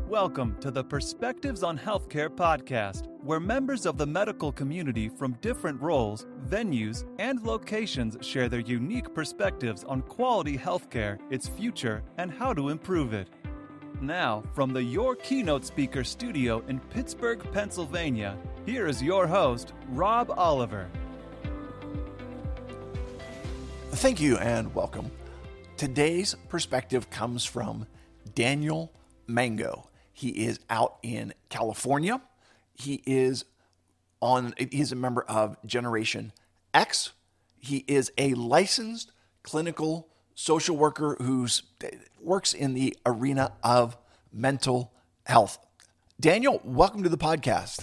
Welcome to the Perspectives on Healthcare podcast, where members of the medical community from different roles, venues, and locations share their unique perspectives on quality healthcare, its future, and how to improve it. Now, from the Your Keynote Speaker studio in Pittsburgh, Pennsylvania, here is your host, Rob Oliver. Thank you and welcome. Today's perspective comes from Daniel Mango. He is out in California. He is a member of Generation X. He is a licensed clinical social worker who works in the arena of mental health. Daniel, welcome to the podcast.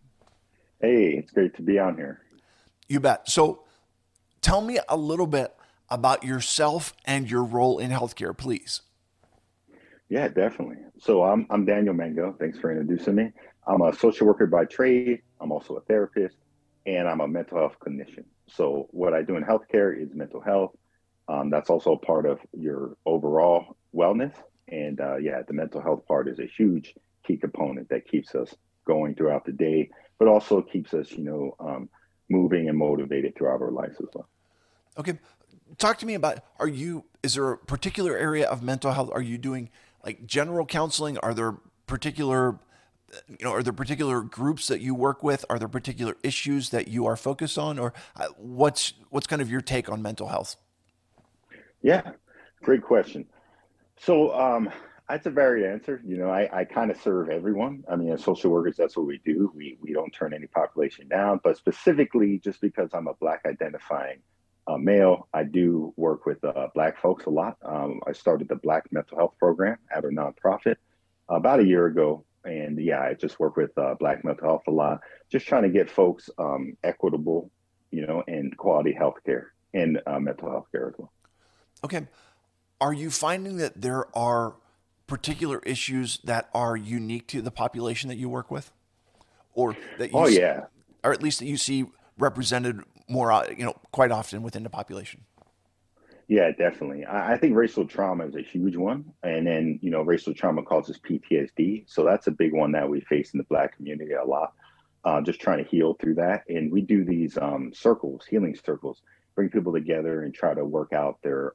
Hey, it's great to be on here. You bet. So tell me a little bit about yourself and your role in healthcare, please. Yeah, definitely. So I'm Daniel Mango. Thanks for introducing me. I'm a social worker by trade. I'm also a therapist, and I'm a mental health clinician. So what I do in healthcare is mental health. That's also a part of your overall wellness. And the mental health part is a huge key component that keeps us going throughout the day, but also keeps us, moving and motivated throughout our lives as well. Okay. Talk to me about, is there a particular area of mental health? Are you doing like general counseling? Are there particular groups that you work with? Are there particular issues that you are focused on? Or what's kind of your take on mental health? Yeah, great question. So that's a varied answer. I kind of serve everyone. I mean, as social workers, that's what we do. We don't turn any population down, but specifically just because I'm a Black identifying male, I do work with Black folks a lot. I started the Black mental health program at a nonprofit about a year ago. And I just work with Black mental health a lot, just trying to get folks equitable, and quality healthcare and mental health care as well. Okay. Are you finding that there are particular issues that are unique to the population that you work with? Or that you or at least that you see represented more, quite often within the population? Yeah, definitely. I think racial trauma is a huge one. And then, racial trauma causes PTSD. So that's a big one that we face in the Black community a lot, just trying to heal through that. And we do these healing circles, bring people together and try to work out their,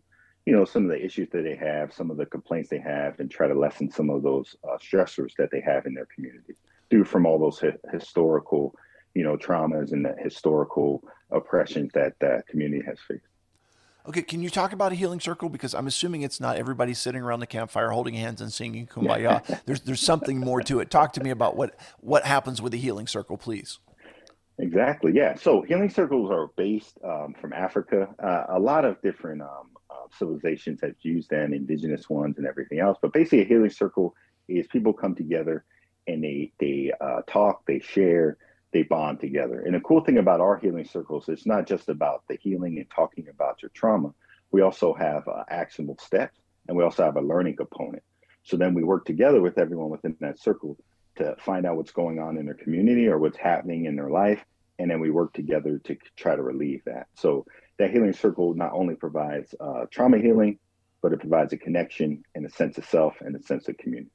some of the issues that they have, some of the complaints they have, and try to lessen some of those stressors that they have in their community due from all those historical traumas and the historical oppressions that the community has faced. Okay, can you talk about a healing circle? Because I'm assuming it's not everybody sitting around the campfire holding hands and singing Kumbaya. There's something more to it. Talk to me about what happens with a healing circle, please. Exactly, yeah. So healing circles are based from Africa. A lot of different civilizations have used them, indigenous ones and everything else. But basically a healing circle is people come together and they talk, they share, they bond together. And the cool thing about our healing circles, it's not just about the healing and talking about your trauma. We also have actionable steps, and we also have a learning component. So then we work together with everyone within that circle to find out what's going on in their community or what's happening in their life. And then we work together to try to relieve that. So that healing circle not only provides trauma healing, but it provides a connection and a sense of self and a sense of community.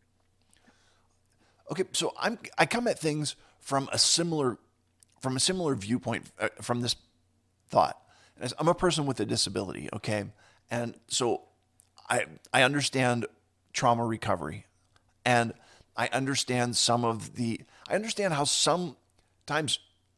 Okay, so I come at things from a similar viewpoint from this thought. As I'm a person with a disability, okay, and so I understand trauma recovery, and I understand I understand how sometimes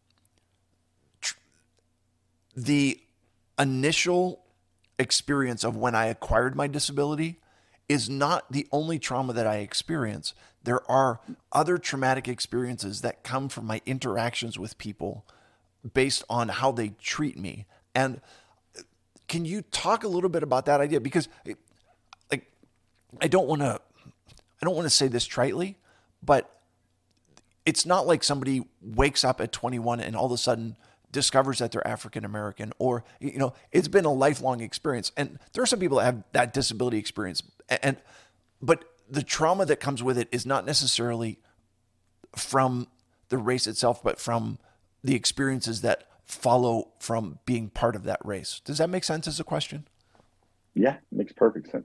the initial experience of when I acquired my disability is not the only trauma that I experience. There are other traumatic experiences that come from my interactions with people based on how they treat me. And can you talk a little bit about that idea? Because I don't want to say this tritely, but it's not like somebody wakes up at 21 and all of a sudden discovers that they're African American, or it's been a lifelong experience. And there are some people that have that disability experience, but the trauma that comes with it is not necessarily from the race itself, but from the experiences that follow from being part of that race. Does that make sense as a question? Yeah, makes perfect sense.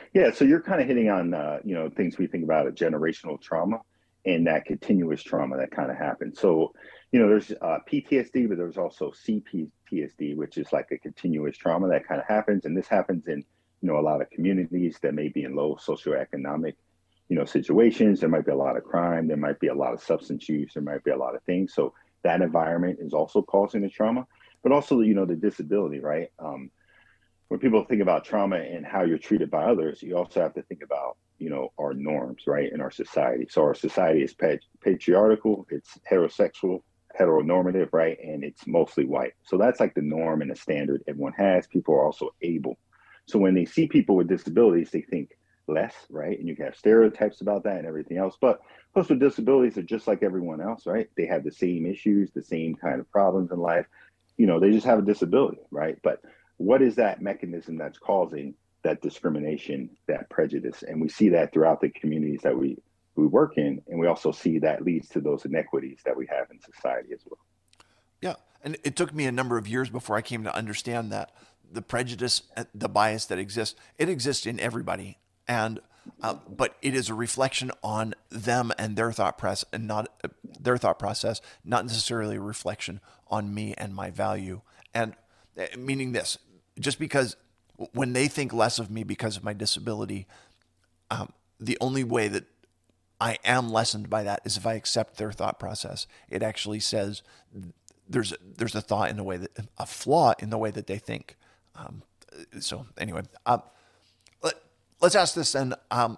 Yeah, so you're kind of hitting on things we think about a generational trauma and that continuous trauma that kind of happens. So there's PTSD, but there's also CPTSD, which is like a continuous trauma that kind of happens, and this happens in a lot of communities that may be in low socioeconomic situations. There might be a lot of crime, there might be a lot of substance use, there might be a lot of things. So that environment is also causing the trauma, but also the disability, right? When people think about trauma and how you're treated by others, you also have to think about, our norms, right, in our society. So our society is patriarchal, it's heterosexual, heteronormative, right, and it's mostly white. So that's like the norm and the standard everyone has. People are also able. So when they see people with disabilities, they think less, right? And you can have stereotypes about that and everything else. But folks with disabilities are just like everyone else, right? They have the same issues, the same kind of problems in life. They just have a disability, right? But what is that mechanism that's causing that discrimination, that prejudice? And we see that throughout the communities that we work in. And we also see that leads to those inequities that we have in society as well. Yeah. And it took me a number of years before I came to understand that the prejudice, the bias that exists, it exists in everybody. And but it is a reflection on them and their thought process, and not their thought process, not necessarily a reflection on me and my value. And meaning this, just because when they think less of me because of my disability, the only way that I am lessened by that is if I accept their thought process. It actually says there's a thought in the way that a flaw in the way that they think. So anyway, let's ask this then.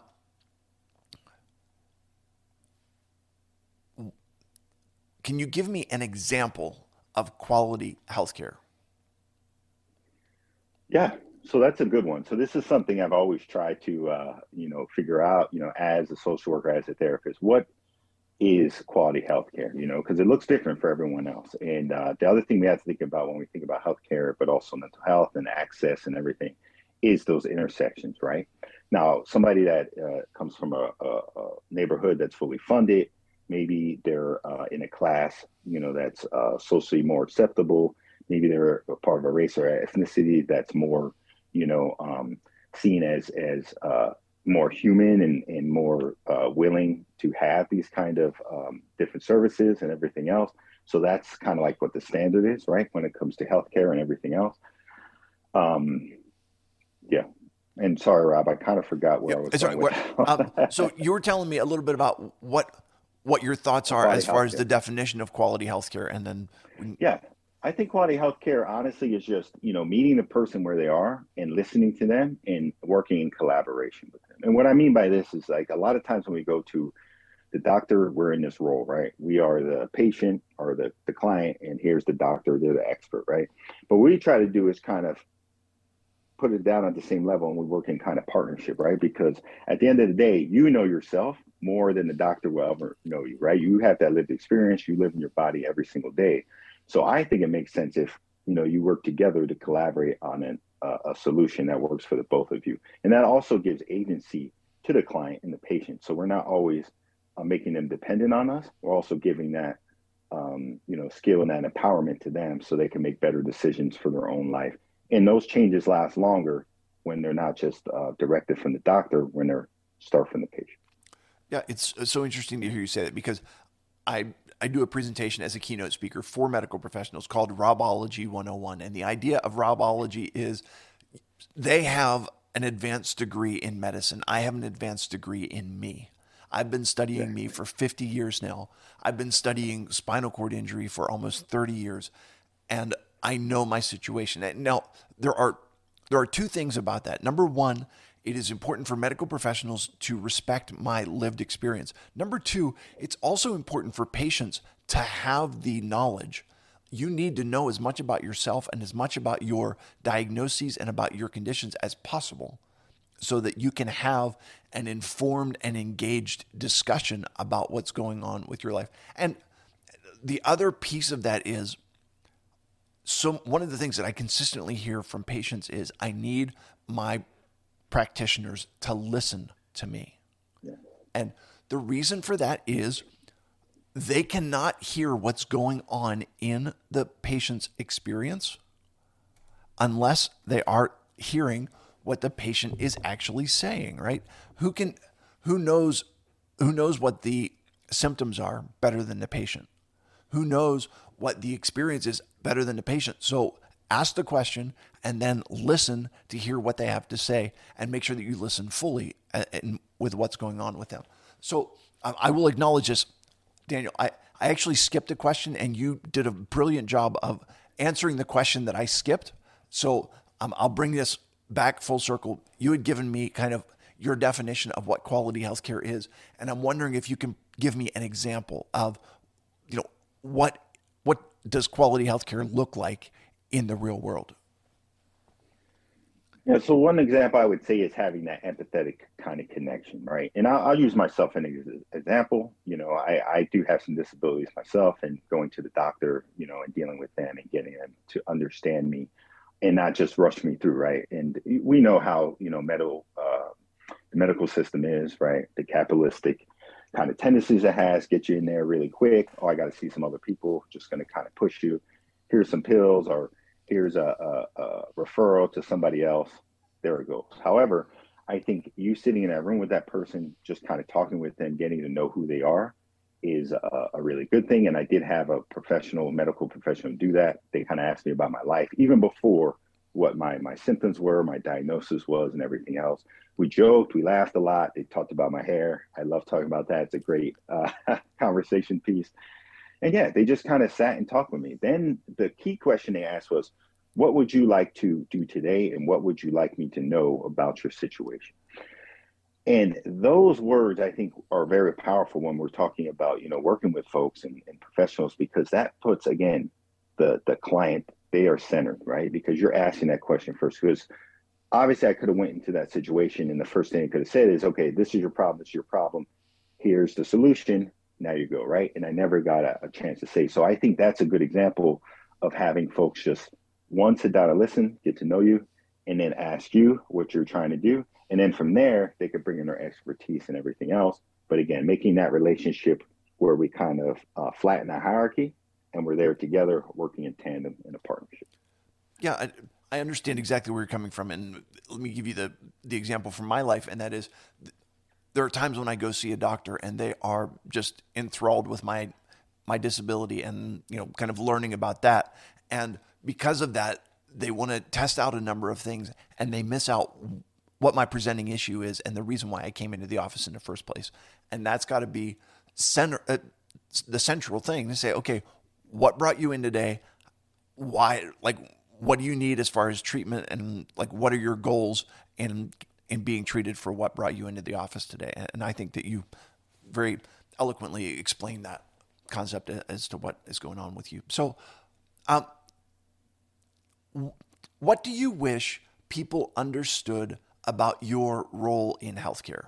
Can you give me an example of quality healthcare? Yeah, so that's a good one. So this is something I've always tried to, figure out, as a social worker, as a therapist, what is quality healthcare, because it looks different for everyone else. And the other thing we have to think about when we think about healthcare, but also mental health and access and everything, is those intersections, right? Now, somebody that comes from a neighborhood that's fully funded, maybe they're in a class, that's socially more acceptable. Maybe they're a part of a race or ethnicity that's more, seen as more human and more willing to have these kind of different services and everything else. So that's kind of like what the standard is, right, when it comes to healthcare and everything else. Yeah. And sorry, Rob, I kind of forgot where I was going with. So you were telling me a little bit about what your thoughts are as far as the definition of quality healthcare, and then yeah. I think quality healthcare, honestly, is just, meeting the person where they are and listening to them and working in collaboration with them. And what I mean by this is, like, a lot of times when we go to the doctor, we're in this role, right? We are the patient or the client, and here's the doctor, they're the expert, right? But what we try to do is kind of put it down at the same level, and we work in kind of partnership, right? Because at the end of the day, you know yourself more than the doctor will ever know you, right? You have that lived experience, you live in your body every single day. So I think it makes sense if, you work together to collaborate on a solution that works for the both of you. And that also gives agency to the client and the patient. So we're not always making them dependent on us. We're also giving that, skill and that empowerment to them so they can make better decisions for their own life. And those changes last longer when they're not just directed from the doctor, when they're start from the patient. Yeah, it's so interesting to hear you say that, because I do a presentation as a keynote speaker for medical professionals called Robology 101. And the idea of Robology is they have an advanced degree in medicine. I have an advanced degree in me. I've been studying me for 50 years now. I've been studying spinal cord injury for almost 30 years. And I know my situation. Now, there are two things about that. Number one, it is important for medical professionals to respect my lived experience. Number two, it's also important for patients to have the knowledge. You need to know as much about yourself and as much about your diagnoses and about your conditions as possible, so that you can have an informed and engaged discussion about what's going on with your life. And the other piece of that is, so one of the things that I consistently hear from patients is, I need my practitioners to listen to me. Yeah. And the reason for that is they cannot hear what's going on in the patient's experience unless they are hearing what the patient is actually saying, right? Who knows what the symptoms are better than the patient? Who knows what the experience is better than the patient? So ask the question and then listen to hear what they have to say, and make sure that you listen fully with what's going on with them. So I will acknowledge this, Daniel. I actually skipped a question, and you did a brilliant job of answering the question that I skipped. So I'll bring this back full circle. You had given me kind of your definition of what quality healthcare is, and I'm wondering if you can give me an example of, what does quality healthcare look like in the real world? Yeah, so one example I would say is having that empathetic kind of connection, right? And I'll use myself as an example. I do have some disabilities myself, and going to the doctor, and dealing with them and getting them to understand me and not just rush me through, right? And we know how, the medical system is, right? The capitalistic kind of tendencies it has, get you in there really quick. Oh, I got to see some other people, just going to kind of push you. Here's some pills, or here's a referral to somebody else. There it goes. However, I think you sitting in that room with that person, just kind of talking with them, getting to know who they are, is a really good thing. And I did have a medical professional do that. They kind of asked me about my life, even before what my symptoms were, my diagnosis was, and everything else. We joked, we laughed a lot. They talked about my hair. I love talking about that. It's a great conversation piece. And yeah, they just kind of sat and talked with me. Then the key question they asked was, what would you like to do today? And what would you like me to know about your situation? And those words, I think, are very powerful when we're talking about, working with folks and professionals, because that puts, again, the client, they are centered, right? Because you're asking that question first. Because obviously I could have went into that situation, and the first thing I could have said is, okay, this is your problem. This is your problem. Here's the solution. Now you go, right? And I never got a chance to say. So I think that's a good example of having folks just, one, sit down and listen, get to know you, and then ask you what you're trying to do. And then from there, they could bring in their expertise and everything else. But again, making that relationship where we kind of flatten the hierarchy, and we're there together, working in tandem in a partnership. Yeah, I understand exactly where you're coming from. And let me give you the example from my life. And that is, there are times when I go see a doctor and they are just enthralled with my disability and, kind of learning about that. And because of that, they want to test out a number of things, and they miss out what my presenting issue is and the reason why I came into the office in the first place. And that's got to be the central thing to say, okay, what brought you in today? Why, what do you need as far as treatment, and what are your goals in being treated for what brought you into the office today? And I think that you very eloquently explained that concept as to what is going on with you. So, what do you wish people understood about your role in healthcare?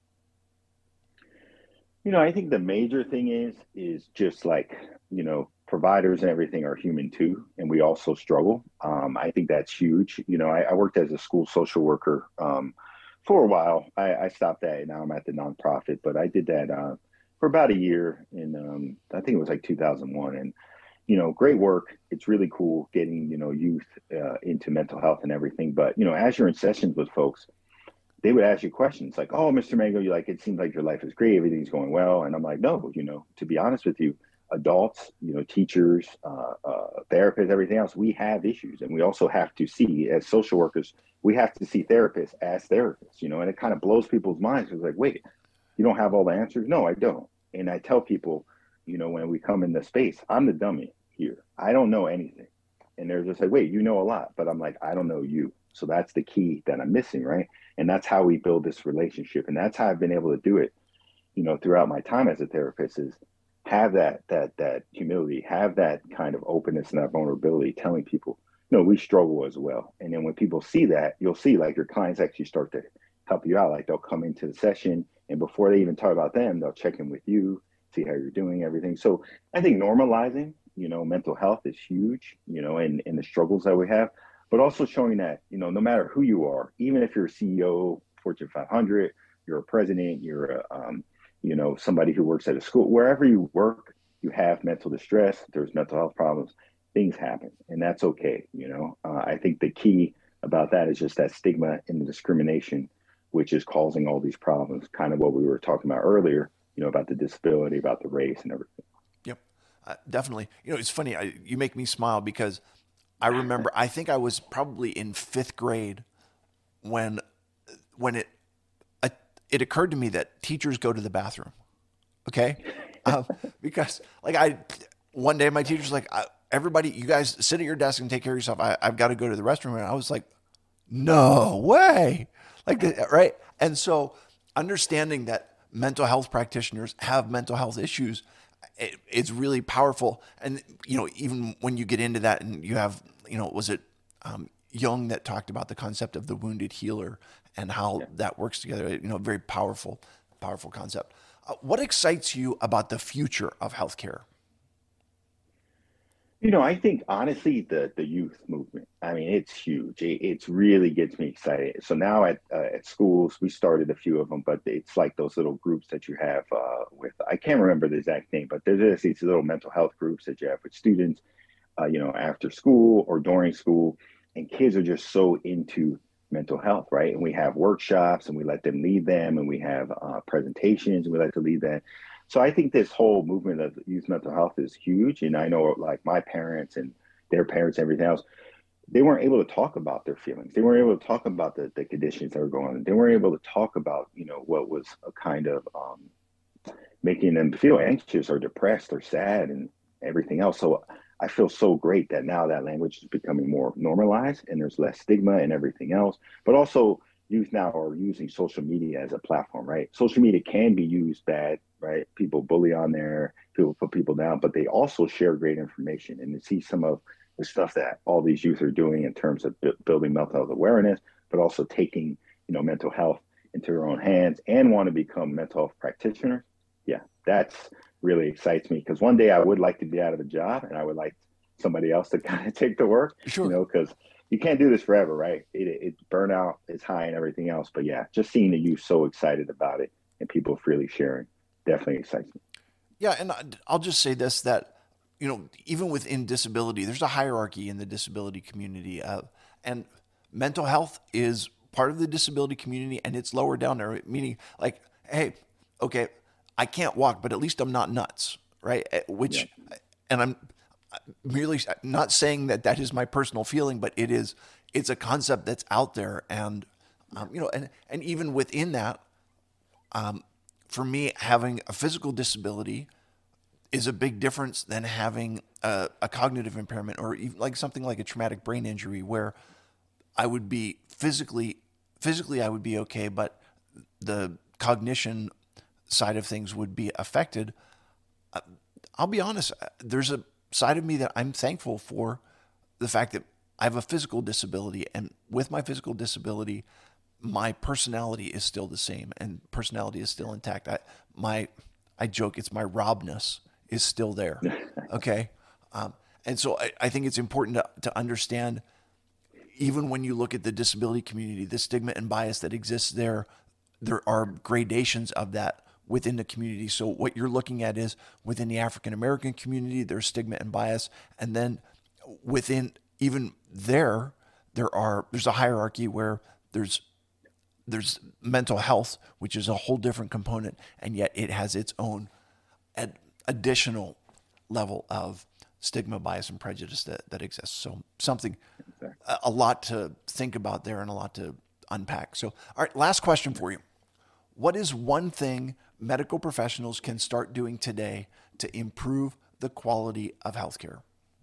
I think the major thing is just providers and everything are human too, and we also struggle. I think that's huge. I worked as a school social worker for a while. I stopped that, and now I'm at the nonprofit, but I did that for about a year in, I think it was 2001. And, great work. It's really cool getting, youth into mental health and everything. But, as you're in sessions with folks, they would ask you questions like, oh, Mr. Mango, it seems like your life is great. Everything's going well. And I'm like, no, to be honest with you, adults, teachers, therapists, everything else, we have issues. And we also have to see, as social workers, we have to see therapists as therapists, and it kind of blows people's minds. It's like, wait, you don't have all the answers? No, I don't. And I tell people, when we come in the space, I'm the dummy here. I don't know anything. And they're just like, wait, you know a lot. But I'm like, I don't know you. So that's the key that I'm missing, right? And that's how we build this relationship. And that's how I've been able to do it, throughout my time as a therapist, is have that humility, have that kind of openness and that vulnerability, telling people, no, we struggle as well. And then when people see that, you'll see your clients actually start to help you out. They'll come into the session, and before they even talk about them, they'll check in with you, see how you're doing, everything. So I think normalizing, mental health is huge, and the struggles that we have, but also showing that, no matter who you are, even if you're a CEO, Fortune 500, you're a president, you're somebody who works at a school, wherever you work, you have mental distress, there's mental health problems, things happen, and that's okay. I think the key about that is just that stigma and the discrimination, which is causing all these problems. Kind of what we were talking about earlier, about the disability, about the race, and everything. Yep, definitely. It's funny. You make me smile because I remember. I think I was probably in fifth grade when it occurred to me that teachers go to the bathroom. Okay, because one day my teacher's like, everybody, you guys sit at your desk and take care of yourself. I've got to go to the restroom. And I was like, no way. Right. And so understanding that mental health practitioners have mental health issues, it's really powerful. And, even when you get into that and you have, was it Jung that talked about the concept of the wounded healer and how that works together, very powerful concept. What excites you about the future of healthcare? I think honestly, the youth movement. I mean, it's huge. It really gets me excited. So now at schools, we started a few of them, but it's like those little groups that you have with. I can't remember the exact name, but there's these little mental health groups that you have with students, after school or during school, and kids are just so into mental health, right? And we have workshops, and we let them lead them, and we have presentations, and we let them lead that. So I think this whole movement of youth mental health is huge. And I know like my parents and their parents, everything else, they weren't able to talk about their feelings. They weren't able to talk about the conditions that were going on. They weren't able to talk about, what was a kind of making them feel anxious or depressed or sad and everything else. So I feel so great that now that language is becoming more normalized and there's less stigma and everything else. But also youth now are using social media as a platform, right? Social media can be used bad, right? People bully on there, people put people down, but they also share great information. And to see some of the stuff that all these youth are doing in terms of building mental health awareness, but also taking, mental health into their own hands and want to become mental health practitioners. Yeah, that's really excites me because one day I would like to be out of a job and I would like somebody else to kind of take the work, Sure. because you can't do this forever, right? It burnout is high and everything else. But yeah, just seeing the youth so excited about it and people freely sharing definitely excites me. Yeah. And I'll just say this, that, even within disability, there's a hierarchy in the disability community. And mental health is part of the disability community and it's lower down there, meaning like, hey, okay, I can't walk, but at least I'm not nuts, right? And I'm merely not saying that is my personal feeling, but it's a concept that's out there. And, and even within that, for me, having a physical disability is a big difference than having a cognitive impairment or even like something like a traumatic brain injury where I would be physically I would be okay, but the cognition side of things would be affected. I'll be honest, there's a side of me that I'm thankful for the fact that I have a physical disability, and with my physical disability, my personality is still the same and personality is still intact. I joke, it's my Robness is still there. Okay. And so I think it's important to understand, even when you look at the disability community, the stigma and bias that exists there are gradations of that within the community. So what you're looking at is within the African American community, there's stigma and bias. And then within even there's a hierarchy where there's mental health, which is a whole different component, and yet it has its own additional level of stigma, bias, and prejudice that exists. So something, a lot to think about there and a lot to unpack. So, all right, last question for you. What is one thing medical professionals can start doing today to improve the quality of healthcare?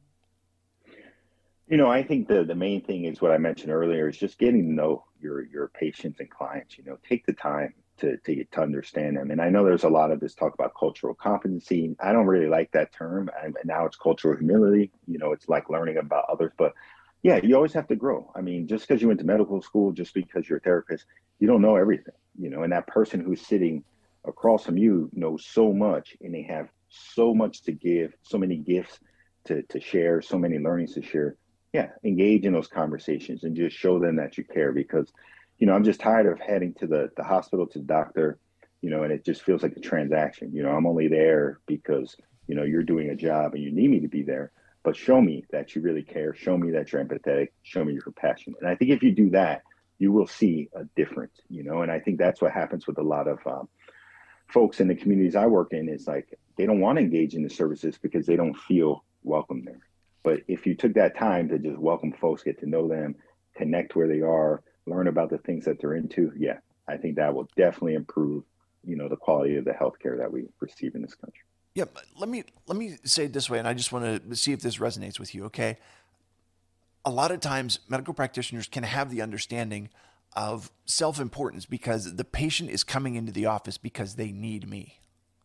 I think the main thing is what I mentioned earlier is just getting to know your patients and clients. Take the time to get to understand them. And I know there's a lot of this talk about cultural competency. I don't really like that term. And now it's cultural humility. It's like learning about others. But yeah, you always have to grow. I mean, just because you went to medical school, just because you're a therapist, you don't know everything. And that person who's sitting across from you knows so much, and they have so much to give, so many gifts to share, so many learnings to share. Yeah, engage in those conversations and just show them that you care, because I'm just tired of heading to the hospital, to the doctor, and it just feels like a transaction. I'm only there because you're doing a job and you need me to be there. but show me that you really care. Show me that you're empathetic. Show me you're compassionate. And I think if you do that, you will see a difference, and I think that's what happens with a lot of folks in the communities I work in. Is like they don't want to engage in the services because they don't feel welcome there. But if you took that time to just welcome folks, get to know them, connect where they are, learn about the things that they're into, yeah, I think that will definitely improve, the quality of the healthcare that we receive in this country. Yeah, let me say it this way, and I just want to see if this resonates with you, okay? A lot of times medical practitioners can have the understanding of self-importance because the patient is coming into the office because they need me.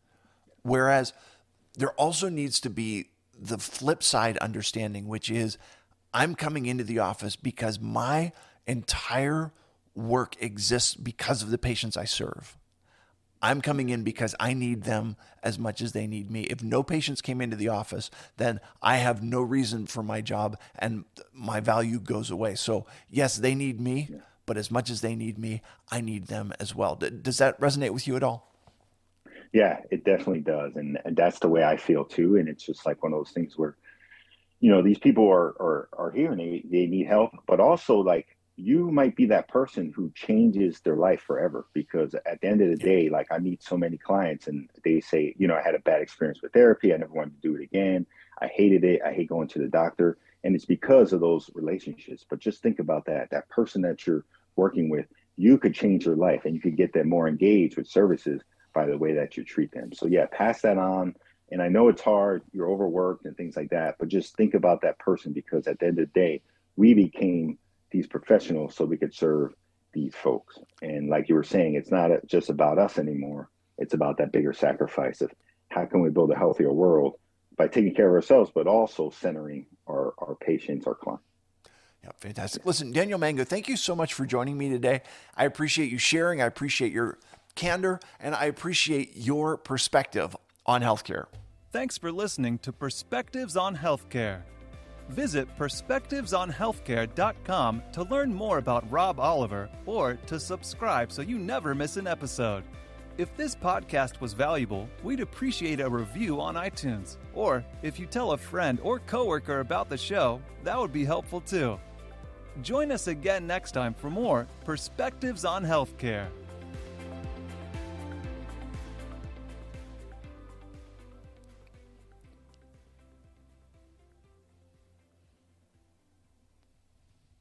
Whereas there also needs to be the flip side understanding, which is I'm coming into the office because my entire work exists because of the patients I serve. I'm coming in because I need them as much as they need me. If no patients came into the office, then I have no reason for my job and my value goes away. So yes, they need me, but as much as they need me, I need them as well. Does that resonate with you at all? Yeah, it definitely does. And that's the way I feel too. And it's just like one of those things where, these people are here and they need help, but also like, you might be that person who changes their life forever, because at the end of the day, like I meet so many clients and they say, I had a bad experience with therapy. I never wanted to do it again. I hated it. I hate going to the doctor. And it's because of those relationships. But just think about that person that you're working with, you could change their life and you could get them more engaged with services by the way that you treat them. So yeah, pass that on. And I know it's hard, you're overworked and things like that, but just think about that person, because at the end of the day, we became these professionals so we could serve these folks. And like you were saying, it's not just about us anymore. It's about that bigger sacrifice of how can we build a healthier world by taking care of ourselves, but also centering our patients, our clients. Yeah, fantastic. Listen, Daniel Mango, thank you so much for joining me today. I appreciate you sharing. I appreciate your candor, and I appreciate your perspective on healthcare. Thanks for listening to Perspectives on Healthcare. Visit perspectivesonhealthcare.com to learn more about Rob Oliver or to subscribe so you never miss an episode. If this podcast was valuable, we'd appreciate a review on iTunes. Or if you tell a friend or coworker about the show, that would be helpful too. Join us again next time for more Perspectives on Healthcare.